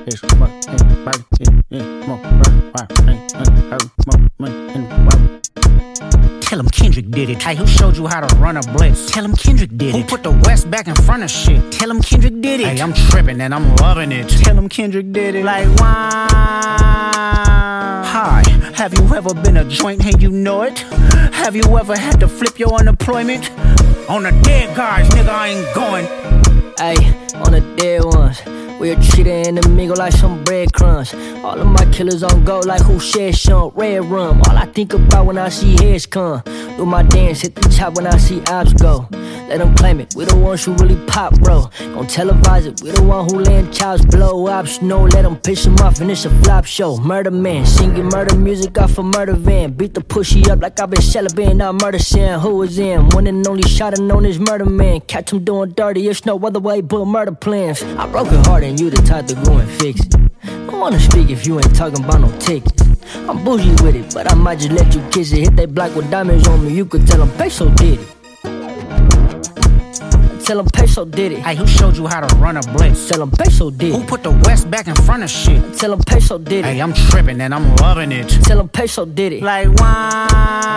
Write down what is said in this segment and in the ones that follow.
It's more Tell him Kendrick did it. Hey, who showed you how to run a blitz? Tell him Kendrick did it. Who put the West back in front of shit? Tell him Kendrick did it. Hey, I'm tripping and I'm loving it. Tell him Kendrick did it. Like, wow. Hi, have you ever been a joint and you know it? Have you ever had to flip your unemployment? On the dead guys, nigga, I ain't going. Ayy, on the dead ones. We'll treat an amigo like some breadcrumbs. All of my killers on go like who shed Sean Red Rum. All I think about when I see heads come. Do my dance, hit the top when I see ops go. Let them claim it, we the ones who really pop, bro. Don't televise it, we the one who laying chops, blow ops. No, let them piss them off and it's a flop show. Murder man, singing murder music off a murder van. Beat the pushy up like I've been celebrating out murder sin. Who was in? One and only shot and known as murder man. Catch him doing dirty, it's no other way but murder plans. I broke it hard and you the type to go and fix it. I wanna speak if you ain't talking about no tickets. I'm bougie with it, but I might just let you kiss it. Hit they block with diamonds on me, you could tell them Peso did it. Tell them Peso did it. Hey, who showed you how to run a blitz? Tell them Peso did it. Who put the West back in front of shit? Tell them Peso did it. Hey, I'm tripping and I'm loving it. Tell them Peso did it. Like, wow.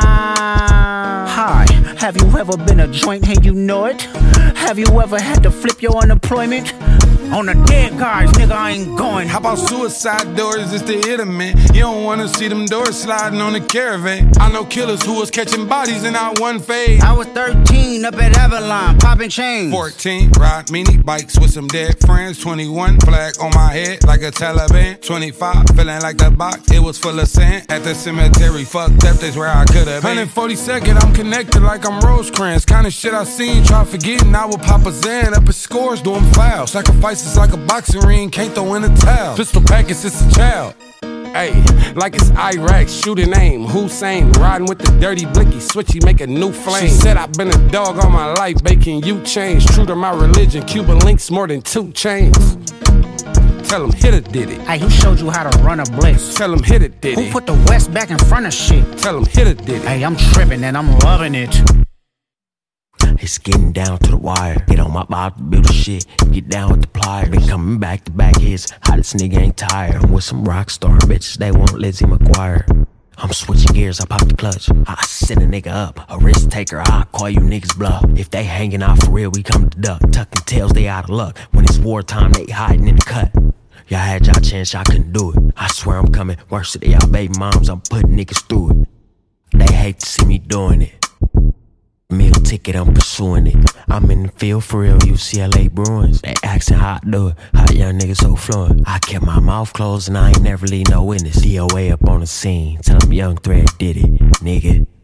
Hi, have you ever been a joint and you know it? Have you ever had to flip your unemployment? On the dead guys, nigga, I ain't going. How about suicide doors? It's the hit 'em, man. You don't wanna see them doors sliding on the caravan. I know killers who was catching bodies in our one fade. I was 13 up at Avalon, popping chains. 14, ride mini bikes with some dead friends. 21, flag on my head like a Taliban. 25, feeling like the box, it was full of sand. At the cemetery, fucked up, that's where I could've been. 142nd, I'm connected like I'm Rosecrans. Kinda shit I seen, try forgetting I would pop a Zan. Up at scores, doing fouls. Sacrifices like a boxing ring, can't throw in a towel. Pistol packets, it's a child. Ayy, like it's Iraq, shooting aim, Hussein, riding with the dirty blicky, switchy, make a new flame. She said I've been a dog all my life, baking you change. True to my religion, Cuban links more than 2 chains. Tell him Hitter did it. Hey, who showed you how to run a blitz? Tell him Hitter did it. Who put the West back in front of shit? Tell him Hitter did it. Hey, I'm tripping and I'm loving it. It's getting down to the wire. Get on my body, build the shit. Get down with the pliers. Been coming back to back hits. Hottest nigga ain't tired. I'm with some rock star bitches. They want Lizzie McGuire. I'm switching gears. I pop the clutch. I set a nigga up. A risk taker. I call you niggas bluff. If they hanging out for real, we come to duck. Tucking tails, they out of luck. When it's wartime, they hiding in the cut. Y'all had y'all chance, y'all couldn't do it. I swear I'm coming. Worse to y'all baby moms. I'm putting niggas through it. They hate to see me doing it. Meal ticket, I'm pursuing it. I'm in the field for real, UCLA Bruins. They asking how I do it, how young niggas so fluent. I kept my mouth closed and I ain't never leave no witness. DOA up on the scene, tell them Young Thread did it, nigga.